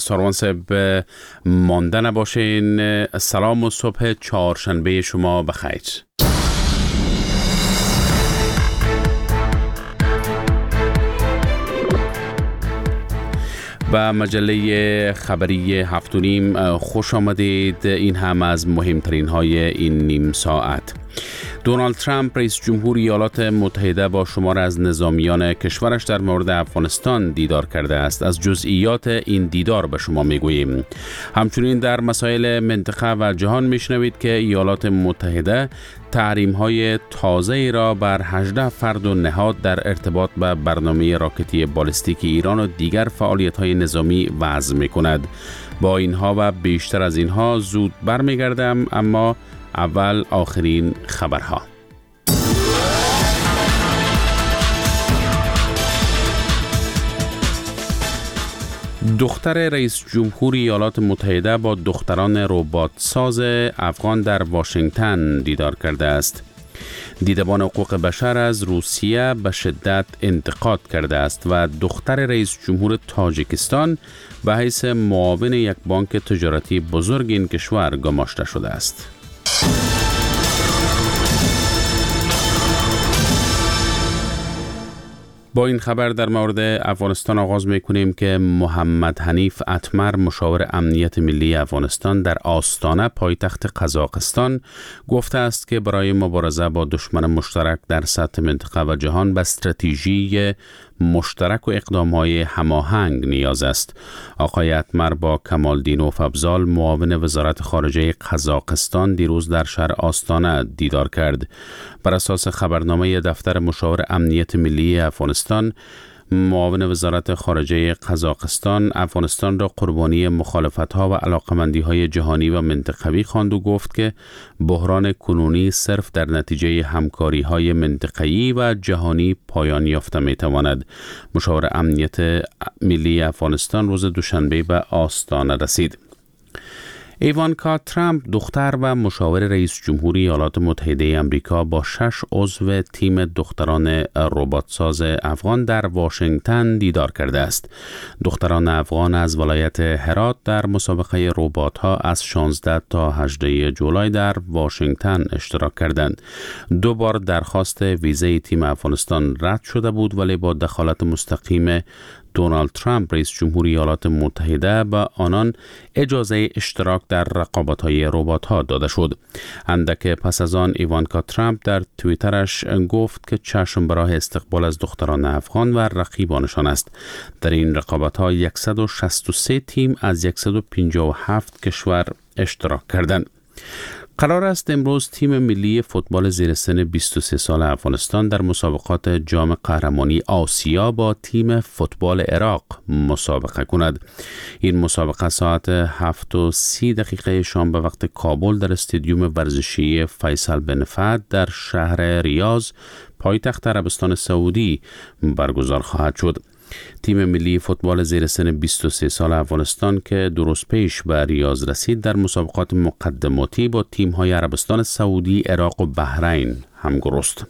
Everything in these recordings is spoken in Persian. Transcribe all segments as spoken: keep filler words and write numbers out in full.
ساروان صاحب مانده نباشین. سلام و صبح چهارشنبه شما بخیر. و مجله خبری هفت و نیم خوش آمدید. این هم از مهمترین های این نیم ساعت. دونالد ترامپ رئیس جمهور ایالات متحده با شمار از نظامیان کشورش در مورد افغانستان دیدار کرده است. از جزئیات این دیدار به شما میگوییم. همچنین در مسائل منطقه و جهان میشنوید که ایالات متحده تحریم‌های تازه‌ای را بر هجده فرد و نهاد در ارتباط به برنامه راکتی بالستیک ایران و دیگر فعالیت‌های نظامی وضع می‌کند. با اینها و بیشتر از اینها زود برمیگردم، اما اول آخرین خبرها. دختر رئیس جمهور ایالات متحده با دختران ربات ساز افغان در واشنگتن دیدار کرده است. دیدبان حقوق بشر از روسیه به شدت انتقاد کرده است و دختر رئیس جمهور تاجیکستان به حیث معاون یک بانک تجارتی بزرگ این کشور گماشته شده است. با این خبر در مورد افغانستان آغاز می‌کنیم که محمد حنیف اتمر، مشاور امنیت ملی افغانستان، در آستانه پایتخت قزاقستان گفته است که برای مبارزه با دشمن مشترک در سطح منطقه و جهان به استراتژی مشترک و اقدام‌های هماهنگ نیاز است. آقای اتمر با کمالدینوف افضال، معاون وزارت خارجه قزاقستان، دیروز در شهر آستانه دیدار کرد. بر اساس خبرنامه دفتر مشاور امنیت ملی افغانستان، معاون وزارت خارجه قزاقستان افغانستان را قربانی مخالفت‌ها و علاقمندی‌های جهانی و منطقوی خواند و گفت که بحران کنونی صرف در نتیجه همکاری‌های منطقه‌ای و جهانی پایان یافته می‌تواند. مشاور امنیت ملی افغانستان روز دوشنبه به آستانه رسید. ایوانکا ترامپ، دختر و مشاور رئیس جمهور ایالات متحده آمریکا، با شش عضو تیم دختران رباتساز افغان در واشنگتن دیدار کرده است. دختران افغان از ولایت هرات در مسابقه ربات‌ها از شانزده تا هجده جولای در واشنگتن اشتراک کردند. دو بار درخواست ویزای تیم افغانستان رد شده بود، ولی با دخالت مستقیم دونالد ترامپ رئیس جمهور ایالات متحده به آنان اجازه اشتراک در رقابت‌های ربات‌ها داده شد. اندک پس از آن ایوانکا ترامپ در توییترش گفت که چشم به راه استقبال از دختران افغان و رقیبانشان است. در این رقابت‌ها صد و شصت و سه تیم از صد و پنجاه و هفت کشور اشتراک کردند. قرار است امروز تیم ملی فوتبال زیر سن بیست و سه سال افغانستان در مسابقات جام قهرمانی آسیا با تیم فوتبال عراق مسابقه کند. این مسابقه ساعت هفت و سی دقیقه شام به وقت کابل در استادیوم ورزشی فیصل بن فهد در شهر ریاض، پایتخت عربستان سعودی برگزار خواهد شد. تیم ملی فوتبال زیر سن بیست و سه سال افغانستان که درست پیش به ریاض رسید، در مسابقات مقدماتی با تیم‌های عربستان سعودی، عراق و بحرین همگرست.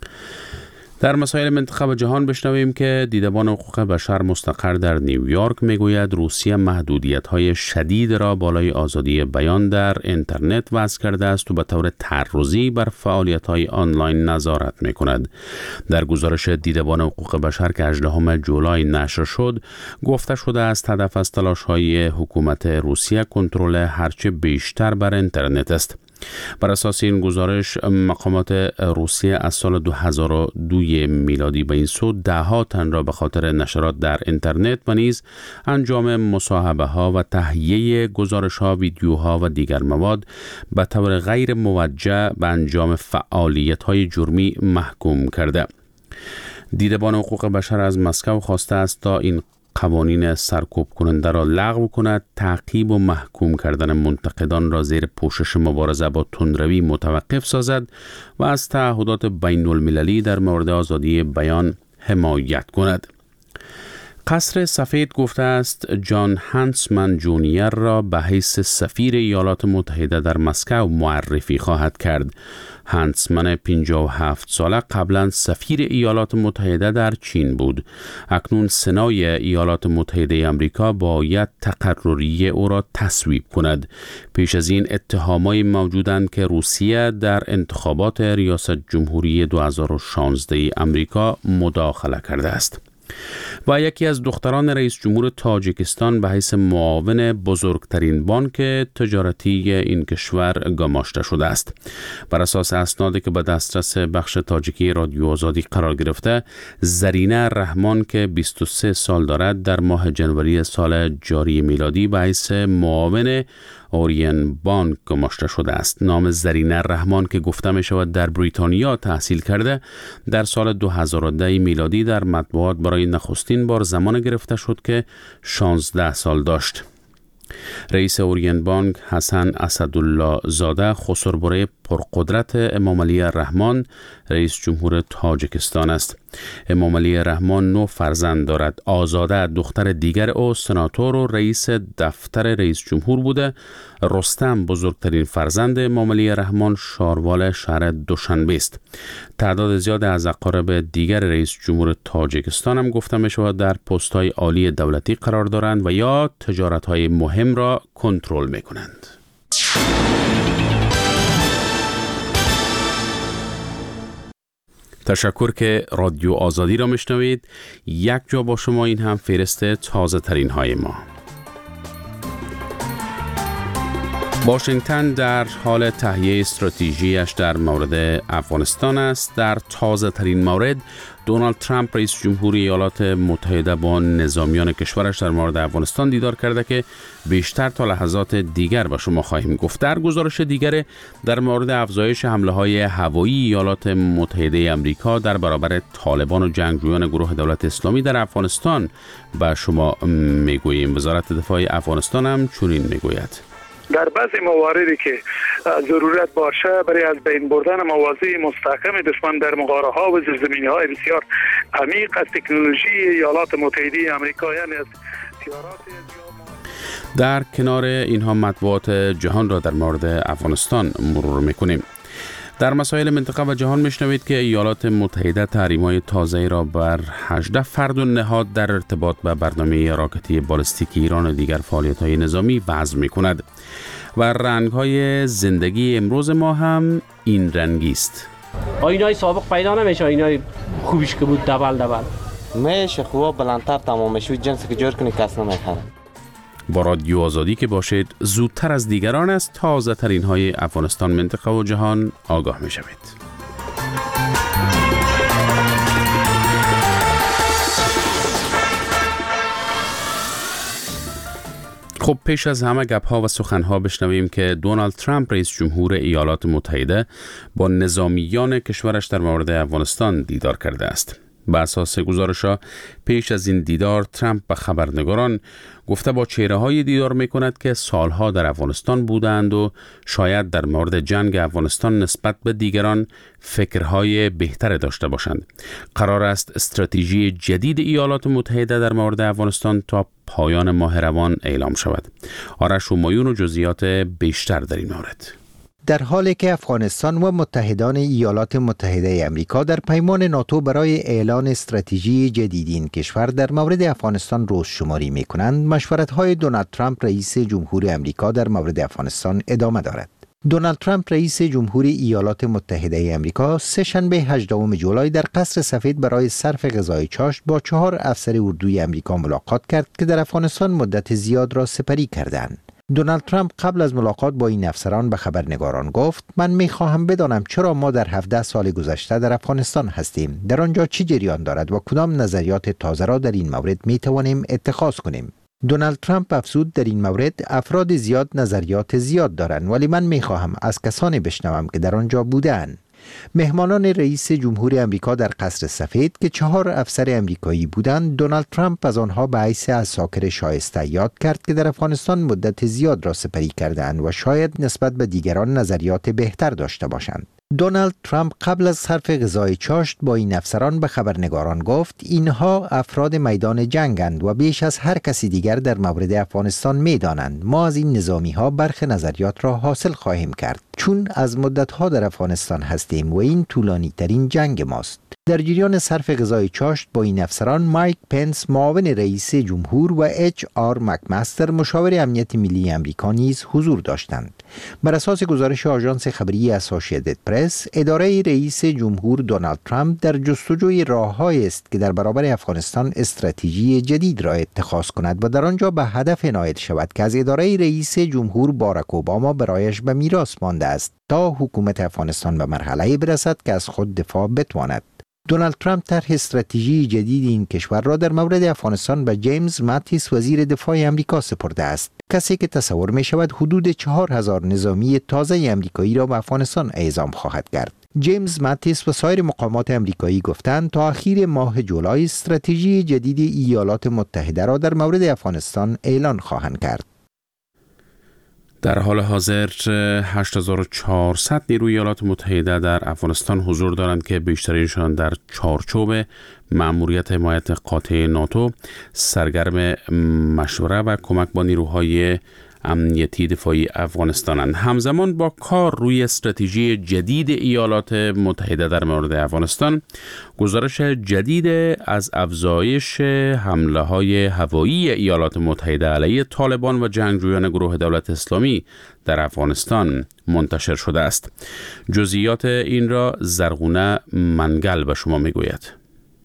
در مسائل منطقه و جهان بشنویم که دیدبان حقوق بشر مستقر در نیویورک میگوید روسیه محدودیت‌های شدید را بالای آزادی بیان در اینترنت وضع کرده است و به طور تعرضی بر فعالیت‌های آنلاین نظارت می‌کند. در گزارش دیدبان حقوق بشر که هجدهم جولای نشر شد، گفته شده است هدف از تلاش‌های حکومت روسیه کنترل هرچه بیشتر بر اینترنت است. بر اساس این گزارش، مقامات روسیه از سال دو هزار و دو میلادی به این سو ده ها تن را به خاطر نشرات در اینترنت و نیز انجام مصاحبه ها و تهیه گزارش ها، ویدیوها و دیگر مواد به طور غیر موجه به انجام فعالیت های جرمی محکوم کرده. دیدبان حقوق بشر از مسکو خواسته است تا این قوانین سرکوب کننده را لغو کند، تعقیب و محکوم کردن منتقدان را زیر پوشش مبارزه با تندروی متوقف سازد و از تعهدات بین المللی در مورد آزادی بیان حمایت کند. قصر سفید گفته است جان هانسمن جونیور را به حیث سفیر ایالات متحده در مسکو معرفی خواهد کرد. هانسمن پنجاه و هفت ساله قبلا سفیر ایالات متحده در چین بود. اکنون سنای ایالات متحده آمریکا باید تقرری او را تصویب کند. پیش از این اتهامات موجودند که روسیه در انتخابات ریاست جمهوری دو هزار و شانزده آمریکا مداخله کرده است. و یکی از دختران رئیس جمهور تاجیکستان به حیث معاون بزرگترین بانک تجارتی این کشور گماشته شده است. بر اساس اسنادی که به دسترس بخش تاجیکی رادیو آزادی قرار گرفته، زرینه رحمان که بیست و سه سال دارد در ماه جنوری سال جاری میلادی به حیث معاون اورین بانک گماشته شده است. نام زرینه رحمان که گفته می شود در بریتانیا تحصیل کرده، در سال دو هزار و ده میلادی در مطبوعات برای نخستین بار زمان گرفته شد که شانزده سال داشت. رئیس اورین بانک حسن اسدالله زاده خسربره پرقدرت امام علی رحمان رئیس جمهور تاجیکستان است. امام علی رحمان نو فرزند دارد. آزاده دختر دیگر او سناتور و رئیس دفتر رئیس جمهور بوده. رستم بزرگترین فرزند امام علی رحمان شاروال شهر دوشنبه است. تعداد زیاد از اقارب دیگر رئیس جمهور تاجیکستان هم گفته می شود در پست‌های عالی دولتی قرار دارند و یا تجارت‌های مهم را کنترل می کنند. تشکر که رادیو آزادی را میشنوید. یک جا با شما این هم فهرست تازه ترین های ما. واشنگتن در حال تهیه استراتژیش در مورد افغانستان است. در تازه ترین مورد دونالد ترامپ رئیس جمهوری ایالات متحده با نظامیان کشورش در مورد افغانستان دیدار کرده که بیشتر تا لحظات دیگر با شما خواهیم گفت. در گزارش دیگر در مورد افزایش حمله های هوایی ایالات متحده آمریکا در برابر طالبان و جنگجویان گروه دولت اسلامی در افغانستان به شما میگوییم. وزارت دفاع افغانستان هم چنین میگوید: در بعضی مواردی که ضرورت باشه برای از بین بردن مواضع مستحکم دشمن در مغاره ها و زیرزمینی های بسیار عمیق از تکنولوژی ایالات متحده آمریکا، یعنی از تیارات در کنار اینها مطبوعات جهان را در مورد افغانستان مرور میکنیم. در مسائل منطقه و جهان میشنوید که ایالات متحده تحریم‌های تازه‌ای را بر هجده فرد و نهاد در ارتباط به برنامه راکتی بالستیک ایران و دیگر فعالیت‌های نظامی وضع می‌کند و رنگ‌های زندگی امروز ما هم این رنگی است. آینای سابق پیدا نمیشه، آینای خوبیش که بود دبل دبل میشه خوب بلندتر تمام میشه، جنسی که جور کنی کس نمیخره. با رادیو آزادی که باشید زودتر از دیگران است تازه ترین های افغانستان، منطقه و جهان آگاه می شوید. خب پیش از همه گپ ها و سخن ها بشنویم که دونالد ترامپ رئیس جمهور ایالات متحده با نظامیان کشورش در مورد افغانستان دیدار کرده است. بر اساس گزارش‌ها پیش از این دیدار ترامپ به خبرنگاران گفته با چهره‌های دیدار می‌کند که سالها در افغانستان بودند و شاید در مورد جنگ افغانستان نسبت به دیگران فکرهای بهتر داشته باشند. قرار است استراتژی جدید ایالات متحده در مورد افغانستان تا پایان ماه روان اعلام شود. آرش همایون و جزئیات بیشتر در این مورد. در حالی که افغانستان و متحدان ایالات متحده آمریکا در پیمان ناتو برای اعلان استراتژی جدید این کشور در مورد افغانستان روز شماری می کنند، مشورت‌های دونالد ترامپ رئیس جمهور آمریکا در مورد افغانستان ادامه دارد. دونالد ترامپ رئیس جمهوری ایالات متحده آمریکا سه شنبه هجدهم جولای در قصر سفید برای صرف غذای چاشت با چهار افسر اردوی آمریکا ملاقات کرد که در افغانستان مدت زیاد را سپری کردند. دونالد ترامپ قبل از ملاقات با این افسران به خبرنگاران گفت: من می‌خواهم بدانم چرا ما در هفده سال گذشته در افغانستان هستیم، در آنجا چه جریان دارد و کدام نظریات تازه را در این مورد می‌توانیم اتخاذ کنیم. دونالد ترامپ افزود: در این مورد افراد زیاد نظریات زیاد دارند، ولی من می‌خواهم از کسانی بشنوم که در آنجا بودند. مهمانان رئیس جمهور آمریکا در قصر سفید که چهار افسر آمریکایی بودند، دونالد ترامپ از آنها به حیث عساکر شایسته یاد کرد که در افغانستان مدت زیاد را سپری کردند و شاید نسبت به دیگران نظریات بهتر داشته باشند. دونالد ترامپ قبل از صرف غذای چاشت با این افسران به خبرنگاران گفت اینها افراد میدان جنگند و بیش از هر کسی دیگر در مورد افغانستان میدانند. ما از این نظامی ها برخی نظریات را حاصل خواهیم کرد چون از مدت ها در افغانستان هستیم و این طولانی ترین جنگ ماست. در جریان صرف غذای چاشت با این افسران مایک پنس معاون رئیس جمهور و اچ آر مکمستر مشاور امنیت ملی آمریکا نیز حضور داشتند. بر اساس گزارش آژانس خبری اسوسییتد پرس، اداره رئیس جمهور دونالد ترامپ در جستجوی راه‌هایی است که در برابر افغانستان استراتژی جدید را اتخاذ کند و در آنجا به هدف عنایت شود که از اداره رئیس جمهور باراک اوباما برایش به میراث مانده است تا حکومت افغانستان به مرحله برسد که از خود دفاع بتواند. دونالد ترامپ طرح استراتژی جدید این کشور را در مورد افغانستان به جیمز ماتیس وزیر دفاع آمریکا سپرده است، کسی که تصور می شود حدود چهار هزار نظامی تازه آمریکایی را به افغانستان اعزام خواهد کرد. جیمز ماتیس و سایر مقامات آمریکایی گفتند تا اخیر ماه جولای استراتژی جدید ایالات متحده را در مورد افغانستان اعلان خواهند کرد. در حال حاضر هشت هزار و چهارصد نیروی ایالات متحده در افغانستان حضور دارند که بیشترینشان در چارچوب مأموریت حمایت قاطع ناتو سرگرم مشوره و کمک با نیروهای امنیتی دفاعی افغانستانند. همزمان با کار روی استراتژی جدید ایالات متحده در مورد افغانستان، گزارش جدید از افزایش حمله های هوایی ایالات متحده علیه طالبان و جنگجویان گروه دولت اسلامی در افغانستان منتشر شده است. جزئیات این را زرغونه منگل به شما میگوید.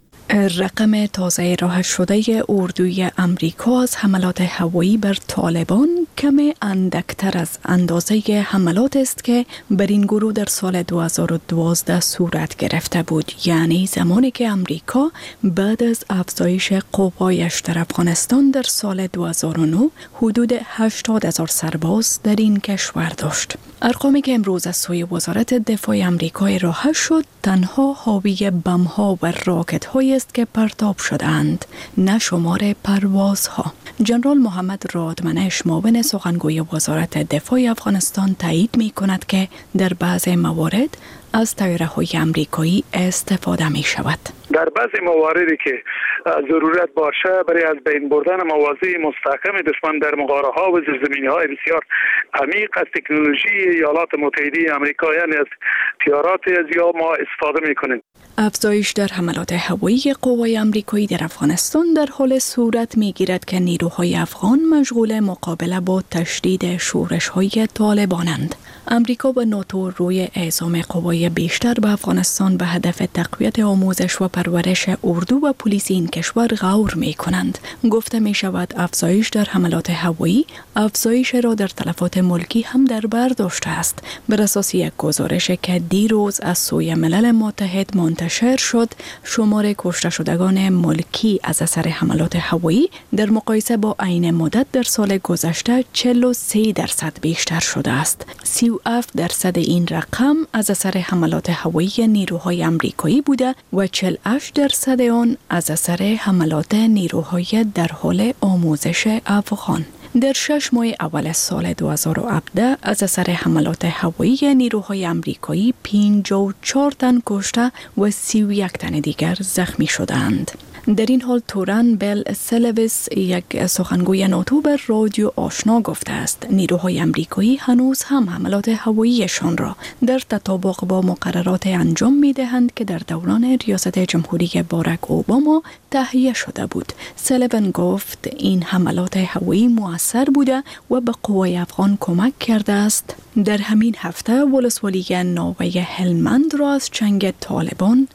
رقم تازه ارائه شده اردوی امریکا از حملات هوایی بر طالبان کمی اندکتر از اندازه حملات است که بر این گروه در سال دو هزار و دوازده صورت گرفته بود، یعنی زمانی که امریکا بعد از افزایش قوایش در افغانستان در سال دو هزار و نه حدود هشتاد هزار سرباز در این کشور داشت. ارقامی که امروز از سوی وزارت دفاع آمریکا ارائه شد تنها حاوی بم‌ها و راکت‌هایی است که پرتاب شدند، نه شمار پروازها. جنرال محمد رادمنش معاون سخنگوی وزارت دفاع افغانستان تایید می‌کند که در بعض موارد از طیاره‌های آمریکایی استفاده می‌شود. در بعضی مواردی که ضرورت باشه برای از بین بردن مواضع مستحکم دشمن در مغاره‌ها و زیرزمینی‌های بسیار عمیق از تکنولوژی ایالات متحده آمریکا، یعنی از طیارات از یا ما استفاده می‌کنیم. افزایش در حملات هوایی قوای آمریکایی در افغانستان در حال صورت می‌گیرد که نیروهای افغان مشغول مقابله با تشدید شورش‌های طالبانند. آمریکا و ناتو روی اعزام قوای بیشتر به افغانستان به هدف تقویت آموزش و پرورش اردو و پلیس این کشور غور می کنند. گفته می شود افزایش در حملات هوایی افزایش را در تلفات ملکی هم در بر داشته است. بر اساس یک گزارش که دیروز از سوی ملل متحد منتشر شد، شمار کشته شدگان ملکی از اثر حملات هوایی در مقایسه با عین مدت در سال گذشته چهل و سه درصد بیشتر شده است. سی و هفت درصد این رقم از اثر حملات هوایی نیروهای آمریکایی بوده و چهل و هشت درصد آن از اثر حملات نیروهای در حال آموزش افغان. در شش ماه اول سال دو هزار و هفده از اثر حملات هوایی نیروهای آمریکایی پنجاه و چهار تن کشته و سی و یک تن دیگر زخمی شدند. در این حال تورن بل سلویس، یک سخنگوی ناتو، بر رادیو آشنا گفته است نیروهای آمریکایی هنوز هم حملات هواییشان را در تطابق با مقررات انجام می دهند که در دوران ریاست جمهوری باراک اوباما تهیه شده بود. سلوین گفت این حملات هوایی مؤثر بوده و به قوای افغان کمک کرده است در همین هفته ولسوالی ناوه هلمند را از چنگ طالبان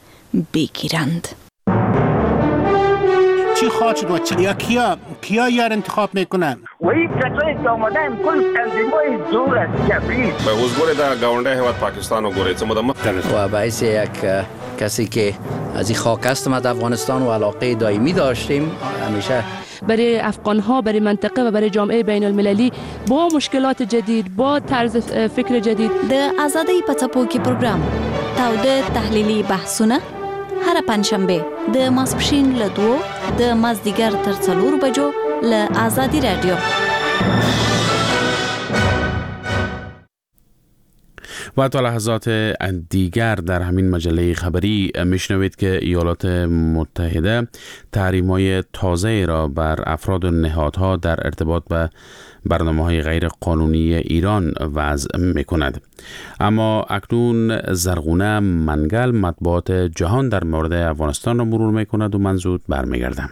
بگیرند. چی خواهد شد و چی؟ یا کیا کیا یار انتخاب میکنن؟ و این کسایی که آمدن کل تنظیمای زور است کبریز به حضور در گاونده هیواد پاکستان و گوره چمدم و باعث یک کسی که از این خاک هستم از افغانستان و علاقه دائمی داشتیم همیشه برای افغان‌ها، برای منطقه و برای جامعه بین المللی با مشکلات جدید، با طرز فکر جدید. د آزادۍ په څپو کې پروګرام تاوده تحلیلي بحثونه هر پنځشنبه د ماسپښین له دوو د مازدیګر تر څلورو بجو له آزادي رادیو. و تا لحظات دیگر در همین مجله خبری میشنوید که ایالات متحده تحریم‌های تازه را بر افراد و نهادها در ارتباط به برنامه‌های غیر قانونی ایران وضع می‌کند. اما اکنون زرغونه منگل مطبوعات جهان در مورد افغانستان را مرور می‌کند و من زود برمیگردم.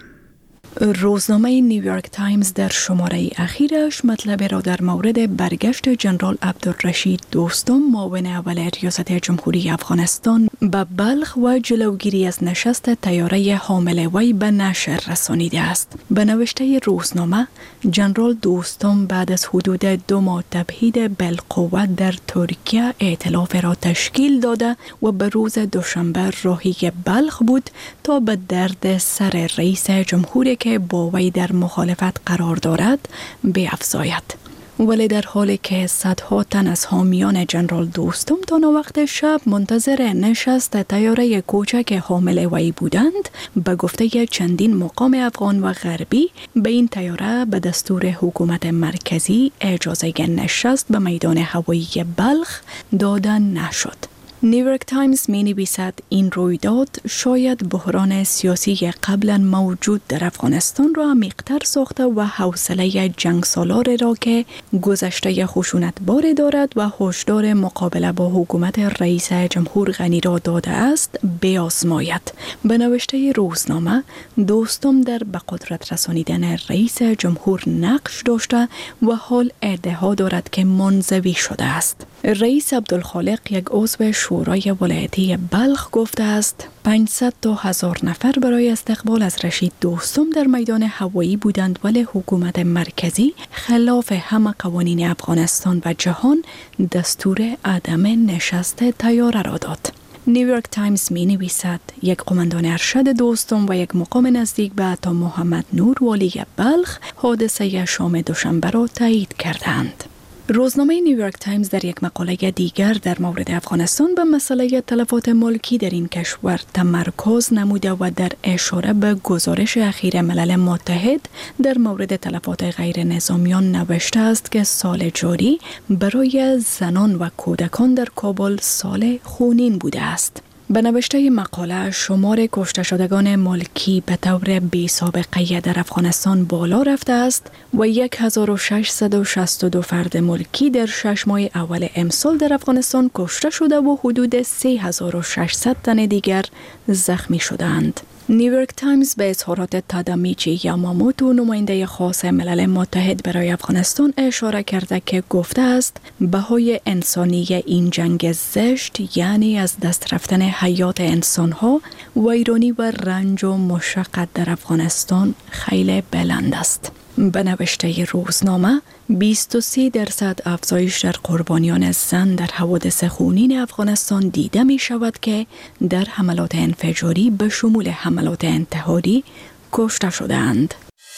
روزنامه نیویورک تایمز در شماره اخیرش مطلب را در مورد برگشت جنرال عبدالرشید دوستم معاون اول ریاست جمهوری افغانستان به بلخ و جلوگیری از نشست طیاره حامل وی به نشر رسانیده است. به نوشته روزنامه، جنرال دوستم بعد از حدود دو ماه تبعید بالقوه در ترکیه ائتلاف را تشکیل داده و به روز دوشنبه راهی بلخ بود تا به درد سر رئیس جمهوری که با وی در مخالفت قرار دارد بیفزاید. ولی در حالی که صدها تن از حامیان جنرال دوستم تا وقت شب منتظر نشست طیاره کوچک حامل وی بودند، به گفته چندین مقام افغان و غربی به این طیاره به دستور حکومت مرکزی اجازه نشست به میدان هوایی بلخ داده نشد. نیویورک تایمز می نویسد این رویداد شاید بحران سیاسی قبلا موجود در افغانستان را عمیق‌تر ساخته و حوصله جنگ سالار را که گذشته خشونت‌بار دارد و هشدار مقابله با حکومت رئیس جمهور غنی را داده است بیازماید. به نوشته روزنامه، دوستم در به قدرت رسانیدن رئیس جمهور نقش داشته و حال ادعا دارد که منزوی شده است. رئیس عبدالخالق، یک عضو شورای ولایتی بلخ، گفته است پانصد تا هزار نفر برای استقبال از رشید دوستم در میدان هوایی بودند، ولی حکومت مرکزی خلاف همه قوانین افغانستان و جهان دستور عدم نشست طیاره را داد. نیویورک تایمز می نویسد یک قماندان ارشد دوستم و یک مقام نزدیک به عطا محمد نور والی بلخ حادثه شام دوشنبه را تایید کردند. روزنامه نیویورک تایمز در یک مقاله دیگر در مورد افغانستان به مسئله تلفات ملکی در این کشور تمرکز نموده و در اشاره به گزارش اخیر ملل متحد در مورد تلفات غیر نظامیان نوشته است که سال جاری برای زنان و کودکان در کابل سال خونین بوده است. به نوشته مقاله، شمار کشته شدگان ملکی به طور بی سابقه در افغانستان بالا رفته است و هزار و ششصد و شصت و دو فرد ملکی در شش ماه اول امسال در افغانستان کشته شده و حدود سه هزار و ششصد تن دیگر زخمی شدند. نیویورک تایمز به اظهارات تادامیچی یاماموتو، نماینده خاص ملل متحد برای افغانستان، اشاره کرده که گفته است بهای انسانی این جنگ زشت، یعنی از دست رفتن حیات انسانها، ویرانی و رنج و مشقت در افغانستان خیلی بلند است. به نوشته روزنامه، بیست و سه درصد افزایش در قربانیان زن در حوادث خونین افغانستان دیده می شود که در حملات انفجاری به شمول حملات انتحاری کشته شدند.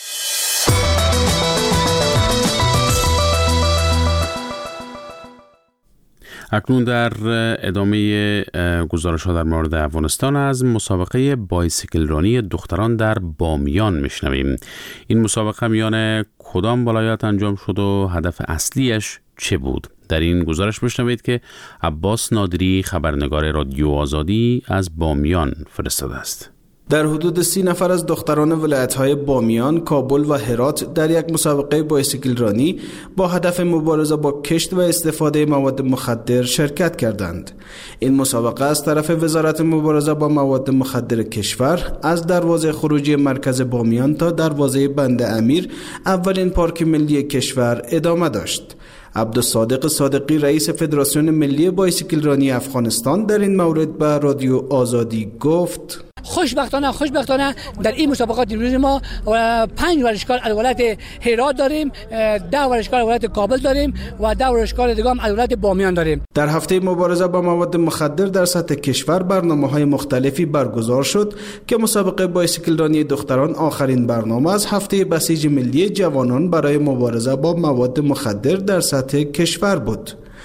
اکنون در ادامه گزارش‌ها در مورد افغانستان از مسابقه بایسیکل رانی دختران در بامیان میشنویم. این مسابقه میان کدام ولایات انجام شد و هدف اصلیش چه بود؟ در این گزارش میشنوید که عباس نادری، خبرنگار رادیو آزادی، از بامیان فرستاده است. در حدود سی نفر از دختران ولایت‌های بامیان، کابل و هرات در یک مسابقه بایسیکل رانی با هدف مبارزه با کشت و استفاده مواد مخدر شرکت کردند. این مسابقه از طرف وزارت مبارزه با مواد مخدر کشور از دروازه خروجی مرکز بامیان تا دروازه بند امیر، اولین پارک ملی کشور، ادامه داشت. عبدالصادق صادقی، رئیس فدراسیون ملی بایسیکل رانی افغانستان، در این مورد به رادیو آزادی گفت: خوشبختانه خوشبختانه در این مسابقات امروز ما پنج ورزشکار از ولایت هرات داریم، ده ورزشکار از ولایت کابل داریم و ده ورزشکار دیگه هم از ولایت بامیان داریم. در هفته مبارزه با مواد مخدر در سطح کشور برنامه‌های مختلفی برگزار شد که مسابقه بایسیکل رانی دختران آخرین برنامه از هفته بسیج ملی جوانان برای مبارزه با مواد مخدر در سطح کشور بود.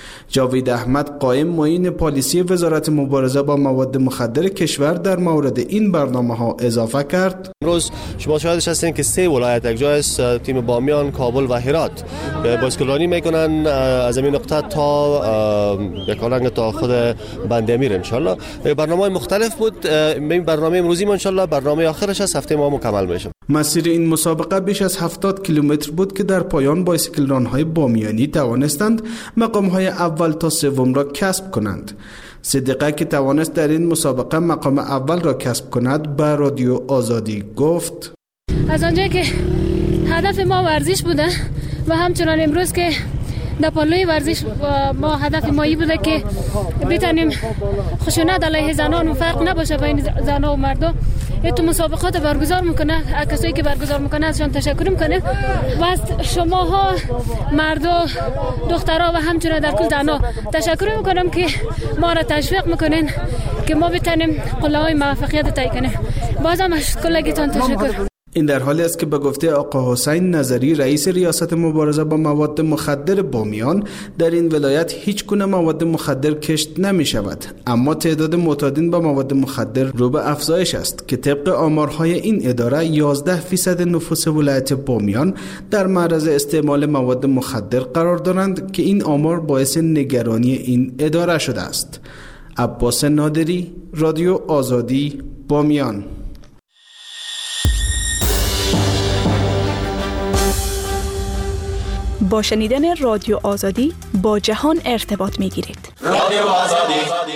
جاوید احمد قائم معین پالیسی وزارت مبارزه با مواد مخدر کشور در مورد این برنامه ها اضافه کرد: امروز شما شاهدش هستین که سه ولایت یک جای است، تیم بامیان، کابل و هرات بایسکلرانی میکنن از این نقطه تا بکالنگ تا خود بندامیر. ان شاء الله برنامه مختلف بود. این برنامه امروزی ما ان شاء الله برنامه آخرش از هفته ما مکمل میشه. مسیر این مسابقه بیش از هفتاد کیلومتر بود که در پایان بایسکلران‌های بامیانی توانستند مقام‌های اول تا سوم را کسب کنند. صدیقه که توانست در این مسابقه مقام اول را کسب کند به رادیو آزادی گفت: از آنجایی که هدف ما ورزش بوده و همچنان امروز که در پالوی ورزش ما هدف مایی بوده که بتونیم خشونت علیه زنان و فرق نباشه بین زنان و مردم، تو مسابقات برگزار میکنه. کسایی که برگزار میکنه ازشان تشکر میکنه و از شماها مرد دخترها و همچنان در کل زنها تشکر میکنم که ما را تشویق میکنین که ما بتونیم قله‌های موفقیت طی کنیم. بازم از کلگیتان تشکر. این در حالی است که به گفته آقا حسین نظری رئیس ریاست مبارزه با مواد مخدر بامیان در این ولایت هیچ گونه مواد مخدر کشت نمی شود، اما تعداد معتادین با مواد مخدر رو به افزایش است که طبق آمارهای این اداره یازده فیصد نفوس ولایت بامیان در معرض استعمال مواد مخدر قرار دارند که این آمار باعث نگرانی این اداره شده است. عباس نادری، رادیو آزادی، بامیان. با شنیدن رادیو آزادی با جهان ارتباط می گیرید. رادیو آزادی.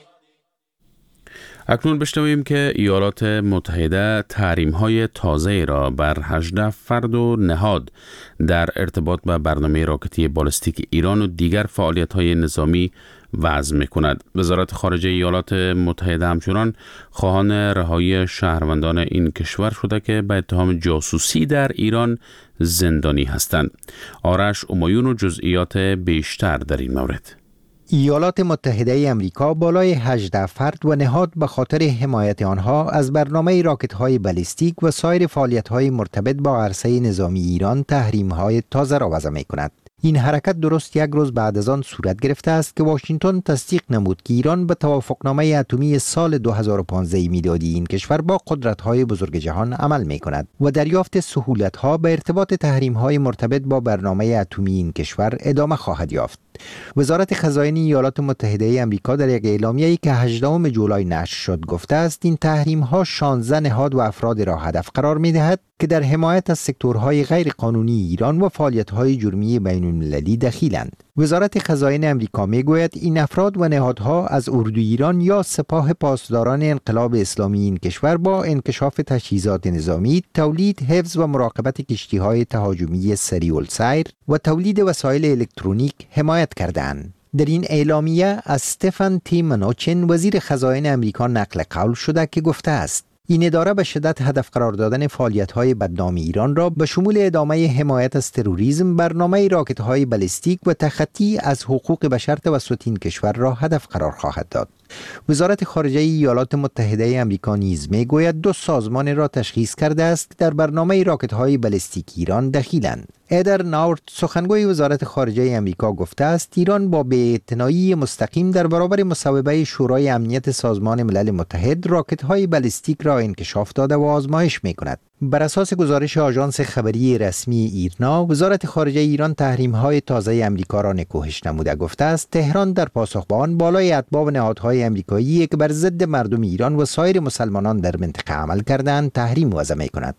اکنون بشنویم که ایالات متحده تحریم‌های تازه را بر هجده فرد و نهاد در ارتباط با برنامه راکتی بالستیک ایران و دیگر فعالیت‌های نظامی وضع می‌کند. وزارت خارجه ایالات متحده همچنان خواهان رهایی شهروندان این کشور شده که به اتهام جاسوسی در ایران زندانی هستند. آرش امایون و جزئیات بیشتر در این مورد. ایالات متحده امریکا بالای هجده فرد و نهاد به خاطر حمایت آنها از برنامه راکت‌های بالستیک و سایر فعالیت‌های مرتبط با عرصه نظامی ایران تحریم‌های تازه را وضع می‌کند. این حرکت درست یک روز بعد از آن صورت گرفته است که واشنگتن تصدیق نمود که ایران به توافقنامه اتمی سال دو هزار و پانزده میلادی این کشور با قدرت‌های بزرگ جهان عمل می‌کند و دریافت سهولت‌ها به ارتباط تحریم‌های مرتبط با برنامه اتمی این کشور ادامه خواهد یافت. وزارت خزائن ایالات متحده آمریکا در یک اعلامیه‌ای که هجدهم جولای نشر شد گفته است این تحریم‌ها شانزده نهاد و افراد را هدف قرار می‌دهد که در حمایت از سکتورهای غیر قانونی ایران و فعالیت‌های جرمی بین‌المللی دخیلند. وزارت خزائن آمریکا میگوید این افراد و نهادها از اردوی ایران یا سپاه پاسداران انقلاب اسلامی این کشور با انکشاف تجهیزات نظامی، تولید، حفظ و مراقبت کشتی‌های تهاجمی سریع السیر و تولید وسایل الکترونیک حمایت کردند. در این اعلامیه از استفن تی منوچن وزیر خزائن آمریکا نقل قول شده که گفته است این اداره به شدت هدف قرار دادن فعالیت‌های بدنام ایران را به شمول ادامه حمایت از تروریسم، برنامه راکت‌های بالستیک و تخطی از حقوق بشر توسط این کشور را هدف قرار خواهد داد. وزارت خارجه ایالات متحده آمریکا نیز میگوید دو سازمان را تشخیص کرده است که در برنامه راکت‌های بالستیک ایران دخیلند. ادر ناورت سخنگوی وزارت خارجه آمریکا گفته است ایران با بی‌اعتنایی مستقیم در برابر مصوبه شورای امنیت سازمان ملل متحد راکت‌های بالستیک را انکشاف داده و آزمایش می‌کند. بر اساس گزارش آژانس خبری رسمی ایرنا، وزارت خارجه ایران تحریم‌های تازه آمریکا را نکوهش نموده گفته است تهران در پاسخ به آن بالای اتباع نهادهای آمریکایی که بر ضد مردم ایران و سایر مسلمانان در منطقه عمل کردند تحریم وضع می‌کند.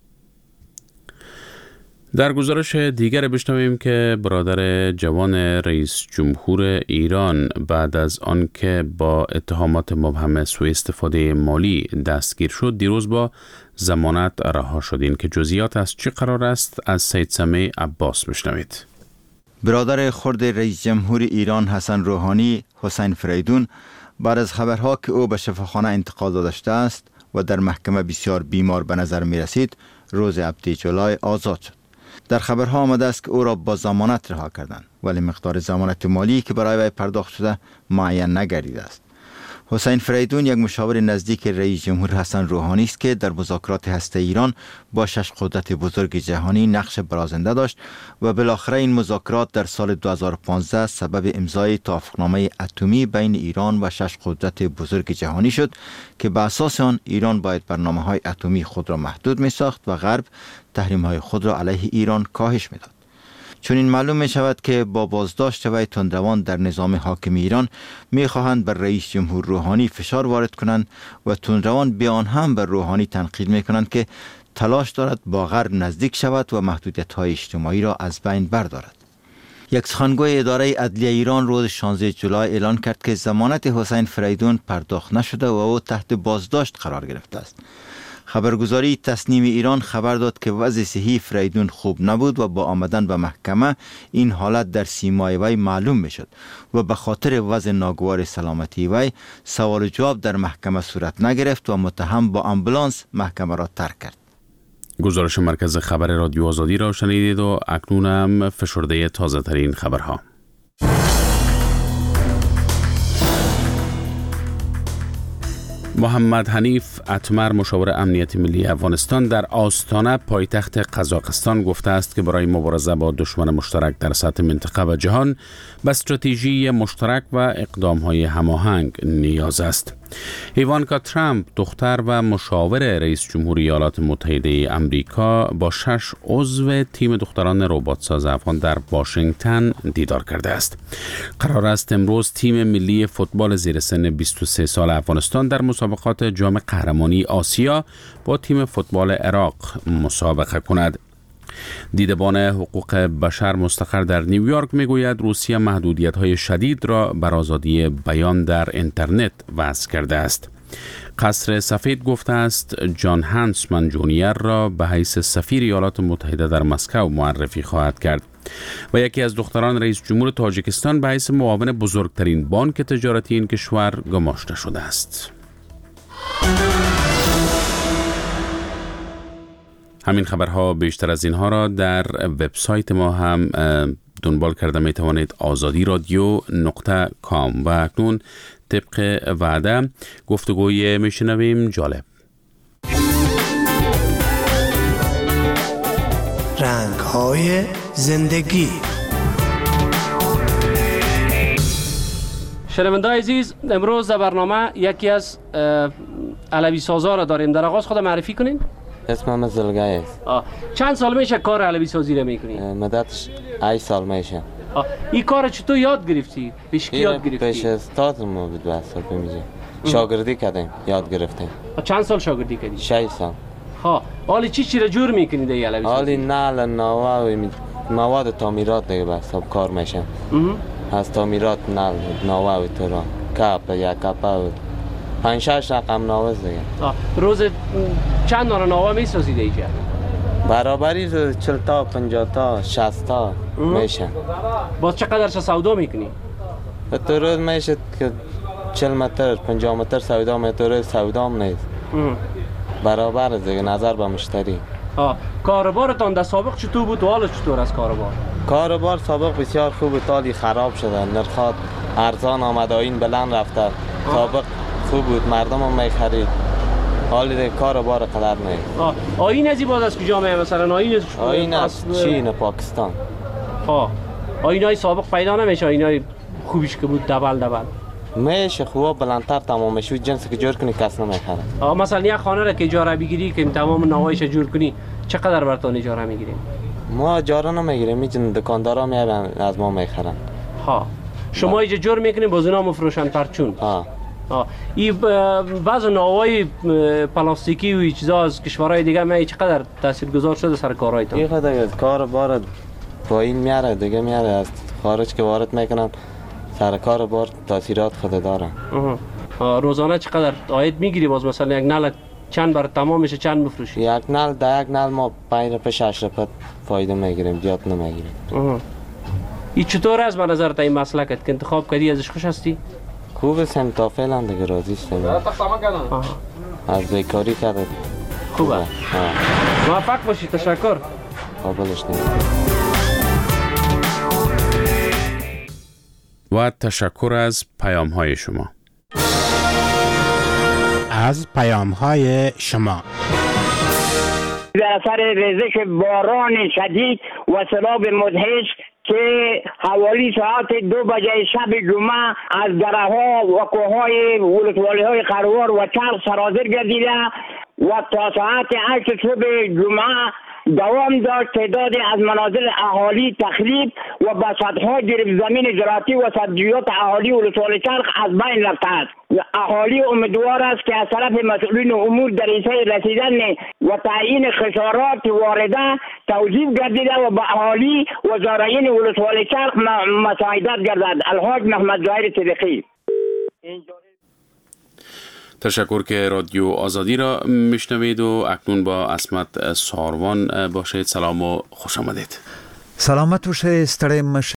در گزارش دیگر بشنویم که برادر جوان رئیس جمهور ایران بعد از آن که با اتهامات مبهم سوء استفاده مالی دستگیر شد دیروز با ضمانت رها شد. این که جزئیات از چه قرار است از سید سمیع عباس بشنوید. برادر خرد رئیس جمهور ایران حسن روحانی حسین فریدون بعد از خبرها که او به شفاخانه انتقال داده شده است و در محکمه بسیار بیمار به نظر می رسید روز هفته جولای آزاد شد. در خبرها آمده است که او را با ضمانت رها کردند ولی مقدار ضمانت مالی که برای وی پرداخت شده معین نگردیده است. حسین فریدون یک مشاور نزدیک رئیس جمهور حسن روحانی است که در مذاکرات هسته ایران با شش قدرت بزرگ جهانی نقش برازنده داشت و بالاخره این مذاکرات در سال دو هزار و پانزده سبب امضای توافقنامه اتمی بین ایران و شش قدرت بزرگ جهانی شد که به اساس آن ایران باید برنامه‌های اتمی خود را محدود می‌ساخت و غرب تحریم‌های خود را علیه ایران کاهش می‌داد. چون این معلوم می شود که با بازداشت وی تندروان در نظام حاکم ایران می خواهند بر رئیس جمهور روحانی فشار وارد کنند و تندروان بیان هم بر روحانی تنقید می کنند که تلاش دارد با غرب نزدیک شود و محدودیت های اجتماعی را از بین بردارد. یک سخنگوی اداره عدلیه ایران روز شانزده جولای اعلان کرد که ضمانت حسین فریدون پرداخت نشده و او تحت بازداشت قرار گرفته است. خبرگزاری تسنیم ایران خبر داد که وضع صحی فریدون خوب نبود و با آمدن به محکمه این حالت در سیمای وی معلوم می شد و به خاطر وضع ناگوار سلامتی وی سوال و جواب در محکمه صورت نگرفت و متهم با آمبولانس محکمه را ترک کرد. گزارش مرکز خبر رادیو آزادی را شنیدید و اکنون هم فشرده تازه ترین خبرها. محمد حنیف اتمر مشاور امنیت ملی افغانستان در آستانه پایتخت قزاقستان گفته است که برای مبارزه با دشمن مشترک در سطح منطقه و جهان به استراتژی مشترک و اقدام‌های هماهنگ نیاز است. ایوانکا ترامپ دختر و مشاور رئیس جمهور ایالات متحده آمریکا با شش عضو تیم دختران ربات‌ساز افغان در واشنگتن دیدار کرده است. قرار است امروز تیم ملی فوتبال زیر سن بیست و سه سال افغانستان در مسابقات جام قهرمانی آسیا با تیم فوتبال عراق مسابقه کند. دیدبان حقوق بشر مستقر در نیویورک میگوید روسیه محدودیت‌های شدید را بر آزادی بیان در اینترنت وضع کرده است. قصر سفید گفته است جان هانسمن جونیور را به حیث سفیر ایالات متحده در مسکو معرفی خواهد کرد و یکی از دختران رئیس جمهور تاجیکستان به حیث معاون بزرگترین بانک تجارتی این کشور گماشته شده است. همین خبرها بیشتر از اینها را در وبسایت ما هم دنبال کرده می توانید آزادی رادیو نقطه کام و اکنون طبق وعده گفتگوی می شنویم جالب. رنگ های زندگی. شنونده‌های عزیز، امروز در برنامه یکی از علوی سازا را داریم. در آغاز خود معرفی کنین. اسمم زلگای است. چند سال میشه کار علوی سازی را میکنی؟ مدتش هشت سال میشه. این کار چطور یاد گرفتی؟ پیش کی یاد گرفتی؟ پیش استاد ما بود واسه میگه. شاگردی کردیم، یاد گرفتیم. چند سال شاگردی کردی؟ شش سال. ها، حالی چی چی را جور میکنی در علوی سازی؟ حالی نعل نوا و مواد تعمیرات دیگه بس سب کار میشه. از تعمیرات نعل نوا و تو را کاپ یا کاپ پنج شش رقم ناوز دیگه. روز چند نوع ناوا میسازی دیگه؟ برابری چهل تا پنجاه تا شصت تا میشه. باز چقدر سودا میکنی؟ به تو روز میشه که چهل متر پنجاه متر سودا میتونه سودام نیست. برابر دیگه نظر به مشتری. ها، کاروبارتان در سابق چطور بود و حالا چطور است کاروبار؟ کاروبار سابق بسیار خوب بود، حالی خراب شده، نرخات ارزان آمده، این بلند رفته. سابق خوب بود، مردم هم میخرید. حالی دیگه کاروبار قدر نیست. آیین از این باز از کجا میاد؟ مثلا آیین از آیین از چین پاکستان. ها، آیینای سابق پیدا نمیشه، آیینای خوبیش که بود دبل دبل میشه خوب بلندتر تمام میشه، جنسی که جور کنی کس نمیخره. آ مثلا یک خانه را که اجاره بگیری که تمام نوایش جور کنی چقدر براتون اجاره میگیریم؟ ما اجاره نمیگیریم، میتونن دکاندارا میارن از ما میخرن. ها، شما ایجا جور میکنین باز اونا مفروشن پرچون؟ ها. ها، این بعض نوای پلاستیکی و چیزا از کشورهای دیگه می چقدر تاثیرگذار شده سر کارهایتون؟ این خدای کار بار پایین میاره دیگه، میاره از خارج که وارد میکنن سر کار بار تاثیرات خود داره. روزانه چقدر عاید میگیری؟ باز مثلا یک نل چند بار تمام میشه چند میفروشی؟ یک نل ده یک نل ما پنج روپیه شش روپیه فایده میگیریم، زیاد نمیگیریم. این چطور از به نظر تا این مسلکت که انتخاب کردی ازش خوش هستی؟ خوب است، تا فعلا دیگه راضی هستم. از بیکاری کرده خوبه. موفق باشی، تشکر. قابلش نیست. و تشکر از پیام های شما. از پیام های شما. در اثر ریزش باران شدید و سیلاب مدهش که حوالی ساعت دو بجه شب جمعه از دره ها و کوههای ولسوالی های خروار و چرخ سرازیر گردیده و تا ساعت هشت صبح جمعه دوام داشت. تعدادی از منازل اهالی تخریب و بساطها گرفت زمین زراعتی و سبزیجات اهالی ولسوالی چرخ از بین رفته است. اهالی امیدوار است که از طرف مسئولین امور در رسیدن رسیدن و تعیین خسارات وارده توضیح گردیده و به اهالی و زارعین ولسوالی چرخ مساعدت گردد. الحاج محمد ظاهر صدیقی. تشکر که رادیو آزادی را میشنوید و اکنون با عصمت ساروان باشید. سلام و خوش آمدید. سلامت باشه. استریم